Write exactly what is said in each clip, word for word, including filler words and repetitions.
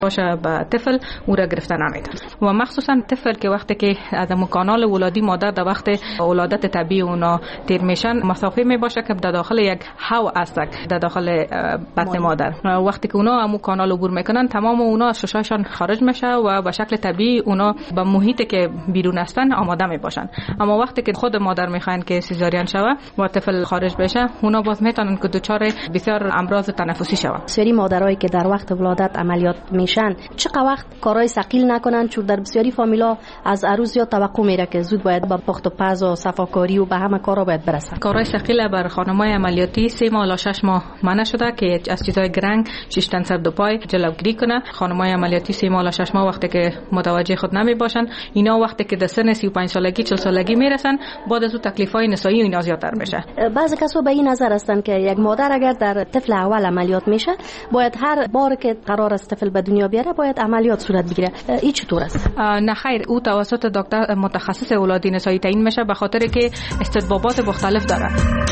باشه به طفل او را گرفتن نمیتونه. و مخصوصا طفل که وقتی که از کانال ولادی مادر در وقت ولادت طبیعی اونا تیر میشن، مسافه می باشه که در داخل یک هوا است در داخل بطن مادر. وقتی که اونا همو کانال عبور میکنن، تمام اونا ششاشان خارج میشه و به شکل طبیعی اونا به محیطی که بیرون هستن آماده می باشن. اما وقتی که خود مادر میخواین که سیزارین شوه و طفل خارج بشه، اونا باز میتونن که دچار بسیار امراض تنفسی شوه. بسیاری مادرایی که در وقت ولادت عملیات میشن چقدر وقت کارهای ثقیل نکنن، چون در بسیاری فامیلا از عروس یا توقع میره که زود باید با پخت و پز و صفاکاری و به همه کارا باید برسن. کارهای ثقیل بر خانمای عملیاتی سه ماه تا شش ماه منع شده که از چیزای گرنگ شیشتن سر دو پای جلوگیری کنه. خانمای عملیاتی سه ماه تا شش ماه وقتی که متوجه خود نمی باشن، اینا وقتی که در سن سی و پنج سالگی چهل سالگی میرسن، بعد از اون تکلیفای نسایی اینا زیادتر میشه. بعضی کسا به این نظر هستن که یک مادر اگر در طفل اول عملیات میشه، باید هر بار که قرار است طفل به دنیا بیاره باید عملیات صورت بگیره. این چطور است؟ نه خیر، او توسط دکتر متخصص ولادی نسایی تعیین میشه، به خاطر که استطبابات مختلف داره.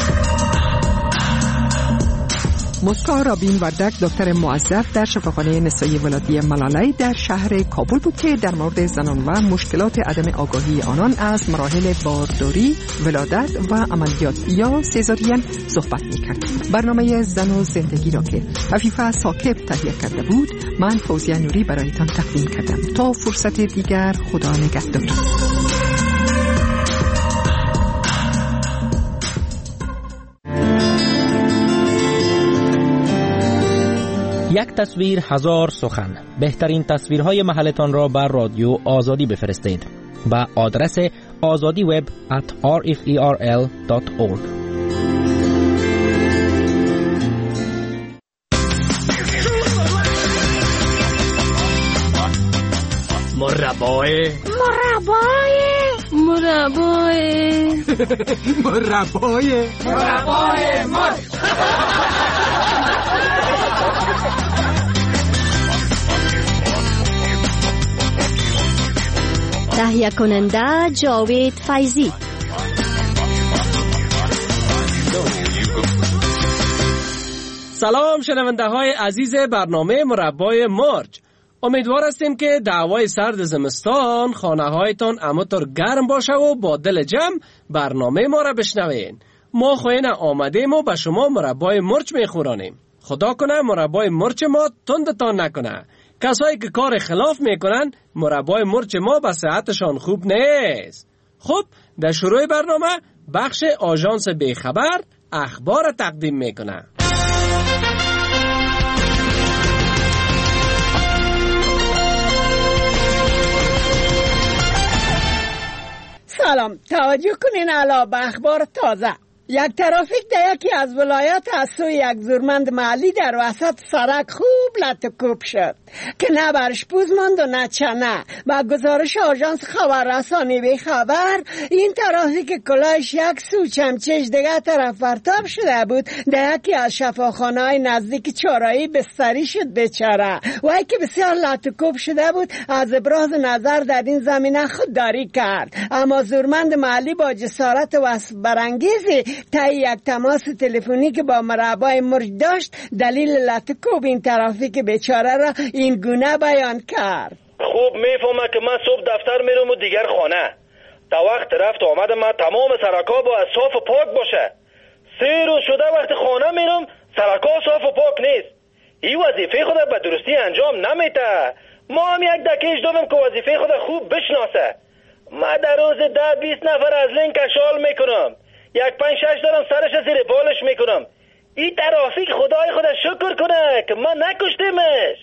مسکا رابین وردک، دکتر موظف در شفاخانه نسایی ولادی ملالای در شهر کابل بود که در مورد زنان و مشکلات عدم آگاهی آنان از مراحل بارداری، ولادت و عملیات یا سزارین صحبت می‌کرد. برنامه زن و زندگی را که عفیفه ثاقب تهیه کرده بود، من فوزیه نوری برایتان تقدیم کردم. تا فرصت دیگر، خدا نگهدار. یک تصویر هزار سخن. بهترین تصویرهای محلتان را بر رادیو آزادی بفرستید با آدرس آزادی وب ات آر اف ای آر ال دات اورگ. مربای مربای مربای مربای مربای مرد. تهیه کننده جاوید فیضی. سلام شنونده های عزیز برنامه مربای مرج. امیدوار هستیم که دعوای سرد زمستان خانه هایتان همانطور گرم باشه و با دل جمع برنامه ما را بشنوین. ما خوین آمدیم و به شما مربای مرچ میخورانیم. خدا کنه مربای مرچ ما تندتان نکنه. کسایی که کار خلاف میکنن، مربای مرچ ما به صحتشان خوب نیست. خب در شروع برنامه بخش آژانس بیخبر اخبار تقدیم میکنه. سلام، توجه کنین علا به اخبار تازه. یک ترافیک در یکی از ولایات از سوی یک زورمند محلی در وسط سرک خوب لطکوب شد که نه برش پوز ماند و نه چنه. با گزارش آژانس خبررسانی به خبر، این ترافیک کلاهش یک سو چمچش دیگه طرف پرتاب شده بود. در یکی از شفاخانه‌های نزدیک چهارراه بستری شد بیچاره. وی که بسیار لطکوب شده بود از ابراز نظر در این زمینه خودداری کرد، اما زورمند محلی با جسارت وصف برانگیزی تا یک تماس تلفنی که با مربای مرج داشت دلیل لطکوب این ترافیک بیچاره را این گونه بیان کرد. خوب میفهمه که من صبح دفتر میرم و دیگر خانه. تا وقت رفت آمد من تمام سرکا با صاف و پاک باشه. سه روز شده وقت خانه میرم سرکا صاف و پاک نیست. این وظیفه خود به درستی انجام نمیده. ما هم یک دکیش دادم که وظیفه خود خوب بشناسه. من در روز ده بیست نفر از لینک اشغال میکنم. یک پنج شش دارم سرش زیر بالش میکنم. این ترافیک خدای خدا شکر کنه که من نکشتمش.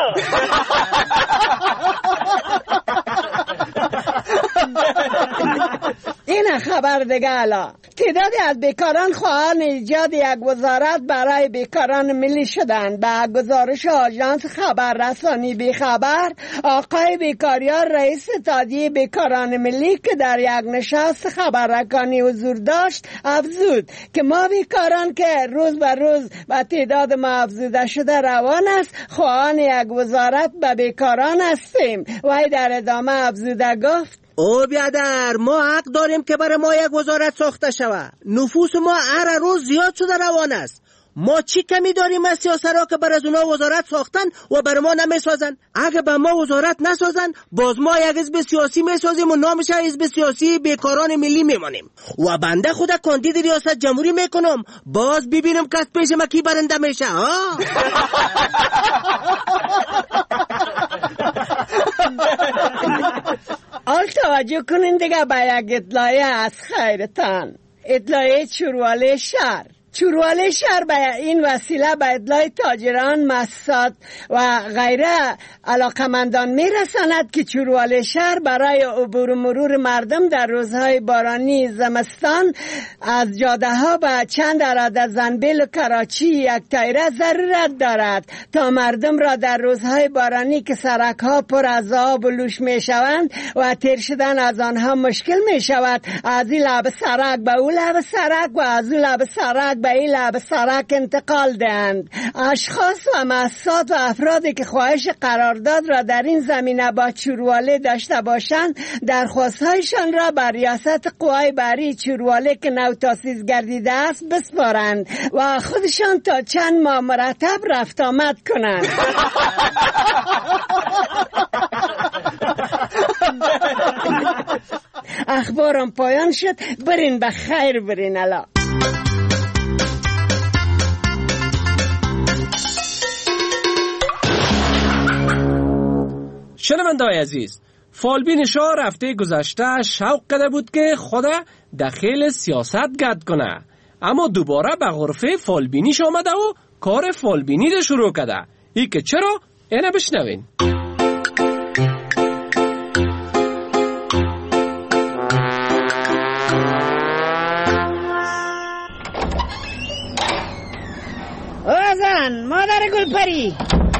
این خبر دیگه الا. تعدادی از بیکاران خواهان ایجاد یک وزارت برای بیکاران ملی شدند. به گزارش آژانس خبررسانی بی خبر، آقای بیکاریار رئیس اتحادیه بیکاران ملی که در یک نشست خبررسانی حضور داشت افزود که ما بیکاران که روز به روز و تعداد ما افزوده شده روان است، خواهان یک وزارت به بیکاران هستیم. وی در ادامه افزوده گفت: او بیادر، ما حق داریم که برای ما یک وزارت ساخته شود. نفوس ما هر روز زیاد شده روان است. ما چی کمی داریم از سیاست‌ها که بر از اونا وزارت ساختن و بر ما نمیسازن؟ اگه به ما وزارت نسازن باز ما یک حزب سیاسی میسازیم و نامش حزب سیاسی بیکاران ملی میمانیم و بنده خود کاندید ریاست جمهوری میکنم، باز ببینم کس پیش ما کی برنده میشه. ها آل توجه کنین دیگه به یک اطلاعیه از خیرتان. اطلاعیه چورواله شهر. چورواله شهر به این وسیله به اطلاع تاجران، مؤسسات و غیره علاقمندان میرساند که چورواله شهر برای عبور و مرور مردم در روزهای بارانی زمستان از جاده ها به چند اراده زنبیل و کراچی یک تایره ضرورت دارد تا مردم را در روزهای بارانی که سرک ها پر از آب و لوش می شوند و تیر شدن از آنها مشکل می شود، از این لب سرک به او لب سرک و از او لب سرک به این لب سرک انتقال دهند. اشخاص و مؤسسات و افرادی که خواهش قرارداد را در این زمینه با چورواله داشته باشند درخواست‌هایشان را بر ریاست قوای بحری چورواله که نو تاسیس گردیده است بسپارند و خودشان تا چند ماه مرتب رفت آمد کنند. اخبارم پایان شد. برین به خیر، برین الا. شنونده‌های عزیز، فالبین شاه رفته گذشته شوق کرده بود که خدا داخل سیاست گرد کنه، اما دوباره به غرفه فالبینیش آمده و کار فالبینی رو شروع کرده. ای که چرا؟ اینه بشنوین. آزان مادر گلپری،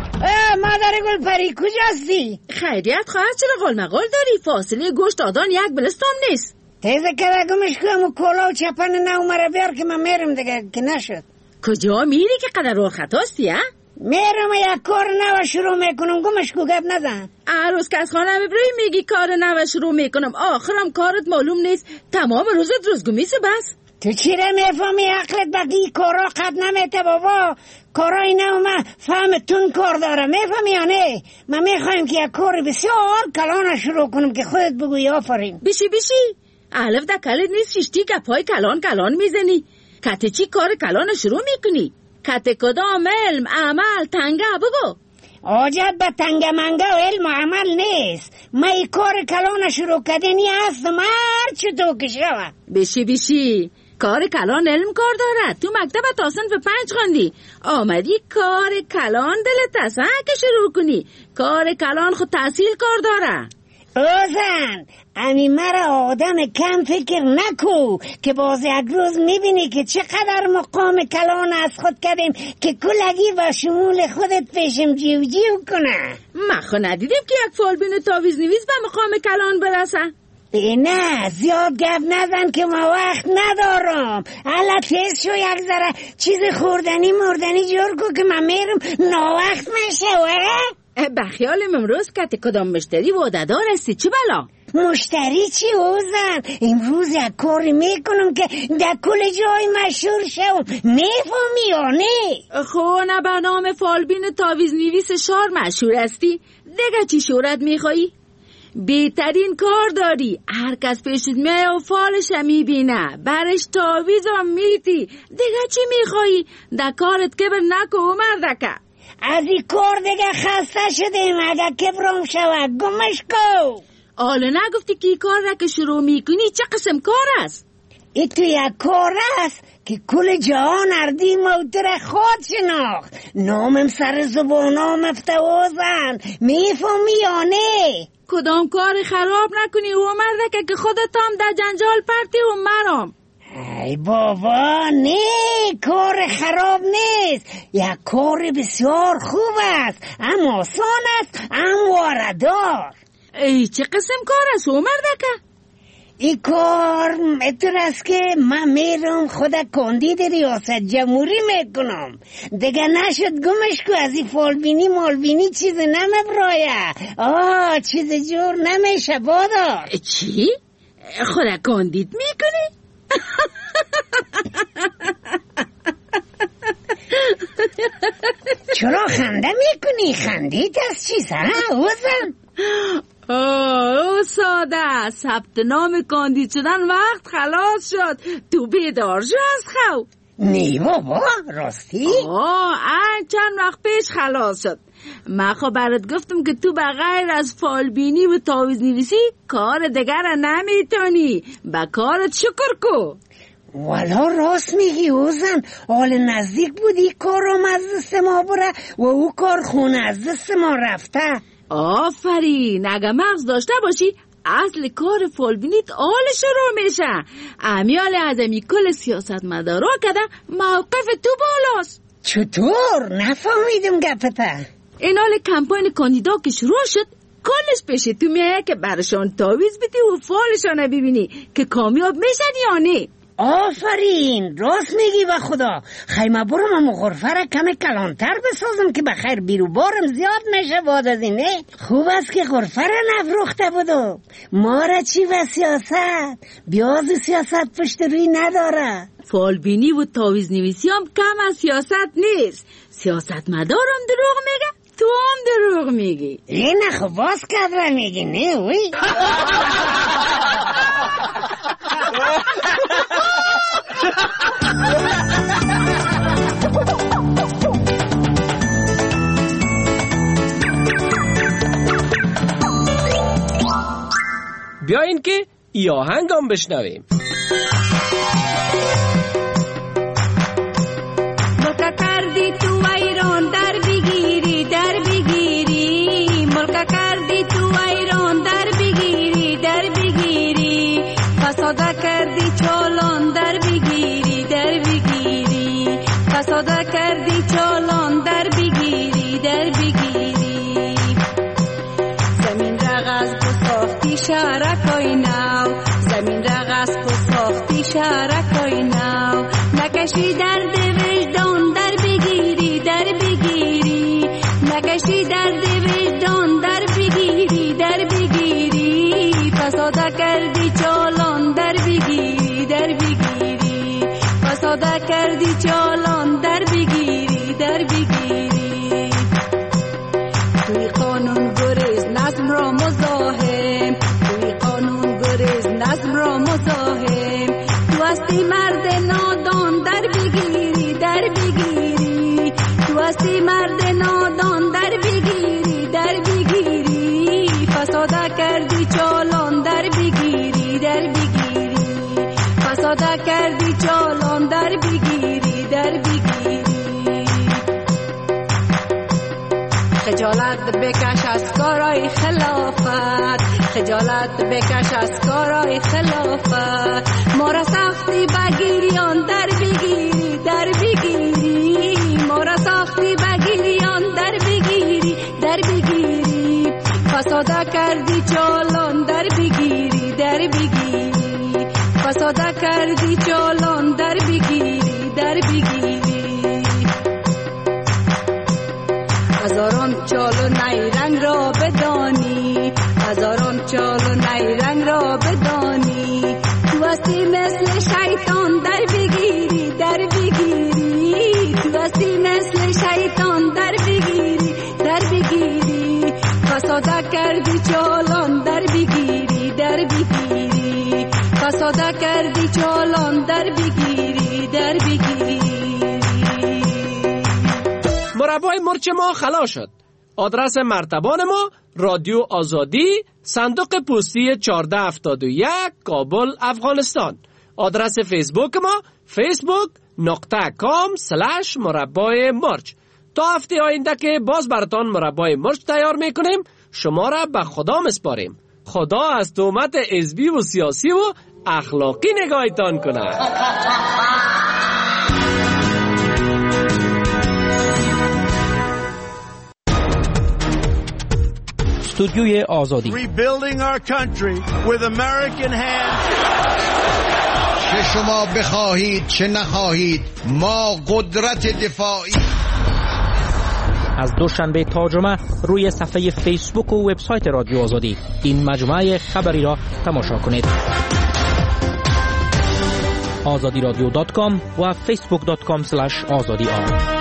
مادر گلپری کجاستی؟ خیریت خواهد، چرا قلمقل داری؟ فاصله گوشت آدان یک بلستان نیست. تیزه که گمش کنم و کولا و چپن نو مرا بیار که من میرم دیگه که نشد. کجا میری که قدر راه خطاستی ها؟ میرم یک کار نو شروع میکنم، گمش کو گپ نزن. عروس که از خانه ببری میگی کار نو شروع میکنم، آخرم کارت معلوم نیست، تمام روزت روزگمیسه بس. تو چی را میفهمی؟ عقلت بقی کارا قد نمیته بابا. کارای نو من فهمتون کار داره، میفهمی یا نه؟ من میخوایم که یک کار بسیار کلان شروع کنم که خودت بگوی آفرین. بیشی بیشی الف دا کلت نیست، ششتی گپای کلان کلان میزنی. کت چی کار کلان شروع میکنی؟ کت کدام علم عمل تنگه بگو. آجت به تنگه منگه و علم و عمل نیست. من ای کار کلان شروع کردنی هست مر چطور که شوه. بیشی بیشی کار کلان علم کار داره. تو مکتب تا صنف پنج خوندی، آمدی کار کلان دلت است که شروع کنی. کار کلان خود تحصیل کار داره. اوزن امی مرا آدم کم فکر نکو که باز یک روز میبینی که چقدر مقام کلان از خود کردیم که کلگی و شمول خودت پیشم جیو جیو کنه. ما خود ندیدیم که یک فالبین تاویز نویز به مقام کلان برسه. نه زیاد گپ نزن که ما وقت ندارم. حالا تیز شو یک ذره چیز خوردنی مردنی جور کو که من میرم ناوقت میشه. بخیالم امروز که کدام مشتری وعده‌دار هستی؟ چه بلا؟ مشتری چی اوزن؟ امروز یک کاری میکنم که در کل جای مشهور شوم، میفهمی یا نه؟ خو نه به نام فالبین تاویز نویس شهر مشهور هستی؟ دیگه چی شهرت میخوایی؟ بهترین کار داری، هر کس پیشت میه و فالش میبینه، برش تاویز هم میتی. دیگه چی میخوایی؟ در کارت کبر نکو و مردکه. از این کار دیگه خسته شدیم، اگه کبرم شود گمش کو. آله نگفتی که این کار را که شروع میکنی چه قسم کار است؟ این تو یک کار است که کل جهان اردی موتر خود شناخت. نامم سر زبانام افتوازن، میفهمی یا نه؟ کدام کار خراب نکنی و مردکه که خودت هم در جنجال پرتی و مرام. ای بابا نه، کار خراب نیست، یک کار بسیار خوب است، اما آسان است، همواره دار. ای چه قسم کار است و مردکه؟ این کار میتون است که من میرم خود کاندید ریاست جمهوری میکنم. دیگه نشد گمش کو از این فالبینی مالبینی چیز نمیبرایه. آه چیز جور نمیشه بادا. چی؟ خود کاندید میکنی؟ چرا خنده میکنی؟ خندید از چی سر اوزن؟ اوه ساده ثبت نام کاندید شدن وقت خلاص شد. تو بیدار شو از خواب؟ نی بابا راستی؟ آه چند وقت پیش خلاص شد. من خب برات گفتم که تو بغیر از فالبینی و تعویض نویسی کار دیگر نمیتونی. با کارت شکر کو. والا راست میگی اوزن. حال نزدیک بودی کارم از دست ما بره و او کار خونه از دست ما رفته. آفرین. اگه مغز داشته باشی اصل کار فالبینیت آل شروع میشه. امیال اعظمی کل سیاست مدارا کده موقف تو بالاست. چطور؟ نفهمیدم گپته. این حال کمپاین کاندیدا که شروع شد کلش پیش تو میایه که برشان تعویض بدی و فالشان ببینی که کامیاب میشن یا نه. آفرین راست میگی و خدا. خیمه برم هم غرفه را کم کلانتر بسازم که بخیر بیرو بارم زیاد میشه بعد از اینه. خوب است که غرفه را نفروخته بودم. ما را چی و سیاست؟ بیاز سیاست پشت روی نداره. فالبینی و تعویض نویسی هم کم از سیاست نیست. سیاست مدارم دروغ میگه تو هم دروغ میگی. این خب باز کدره میگی نه وی. بیاین که ای آهنگ هم بشنویم. ملکا کردی تو ایران در بگیری در بگیری. ملکا کردی تو ایران در بگیری در بگیری. فساده کردی چالان در بگیری در بگیری. فساده کردی چالان در بگیری در بگیری. زمین رغز بساختی شهرکای نو. زمین رغز بساختی شهرکای نو. نکشی درد وجدان در بگیری در بگیری. نکشی درد وجدان در بگیری در بگیری. فساده کردی چالان در بگیری در بگیری. فساده کردی چالان در بگیری در بگیری. توی قانون گریز نظم را مزاحم. توی قانون گریز نظم را مزاحم. تو هستی مرد نادان در بگیری در بگیری. تو هستی مرد نادان در بگیری در بگیری. فساده کردی چالان در بگیری در بگیری. فساده کردی چالان در بگیری در بگیری. خجالت بکش از کارای خلافت. خجالت بکش از کارای خلافت. ما را ساختی بگیریان در بگیری در بگیری. ما را ساختی بگیریان در بگیری در بگیری. فساده کردی چالان در بگیری در بگیری. فساده کردی چالان در بگیری در بگیری. هزاران چال و نیرنگ را بدانی. هزاران چال و نیرنگ را بدانی. تو هستی مثل شیطان در بگیری در بگیری. تو هستی مثل شیطان در بگیری در بگیری. فساده کردی چالان در بگیری در بگیری. فساده کردی چالان در بگیری در بگیری. مربای مرچ ما خلاص شد. آدرس مرتبان ما رادیو آزادی، صندوق پستی چهارده هفتاد و یک، کابل، افغانستان. آدرس فیسبوک ما فیسبوک نقطه کام سلش مربای مرچ. تا هفته آینده که باز براتان مربای مرچ تیار میکنیم، شما را به خدا مسپاریم. خدا از تهمت حزبی و سیاسی و اخلاقی نگاهتان کنه. استودیوی آزادی. Rebuilding our country with American hands. چه شما بخواهید چه نخواهید ما قدرت دفاعی. از دوشنبه تا جمعه روی صفحه فیسبوک و وبسایت رادیو آزادی این مجموعه خبری را تماشا کنید. آزادی رادیو دات کام و فیسبوک دات کام سلش آزادی آر.